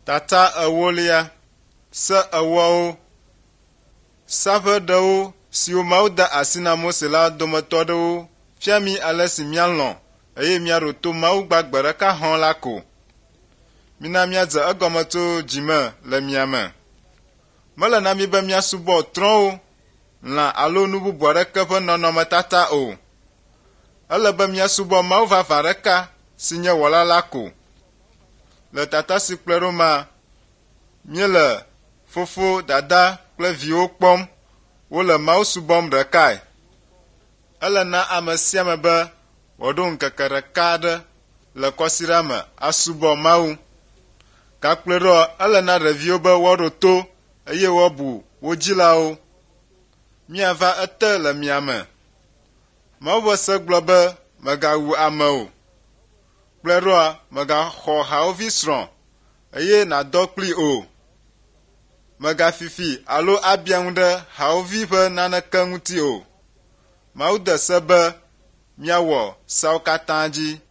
Tata ewolia se ewoawo saƒe ɖewo siwo Mawu de asi na Mose la dometɔ aɖewo fia mi ale si míalɔ̃ eye míaɖo to Mawu gbagbe ɖeka hɔ̃ la ko. Mina míadze egɔme tso dzime le mia me. Mele na mi be míasubɔ trɔ̃wo, lã alo nu bubu aɖeke ƒe nɔnɔmetata o. Ele be míasubɔ Mawu vavã ɖeka si nye wɔla la ko. Le tata si kplɔe ɖo ma, míele fofo, dada kple viwo kpɔm, wole Mawu subɔm ɖekae. Ele na ame sia ame be wòaɖo ŋkeke ɖeka aɖe le kɔsiɖa me asubɔ Mawu. Gakplɔe ɖɔ ele na ɖeviwo be woaɖo to eye woabu wo dzilawo. Míava ete le mia me. Mawu ƒe se gblɔ be mègawu ame o. Kplɔe ɖoa mègaxɔ hawòvi srɔ̃ eye nàdɔ kplii o. Mègafifi alo abia ŋu ɖe hawòvi ƒe naneke ŋuti o. Mawu de se be míawɔ seawo katã dzi.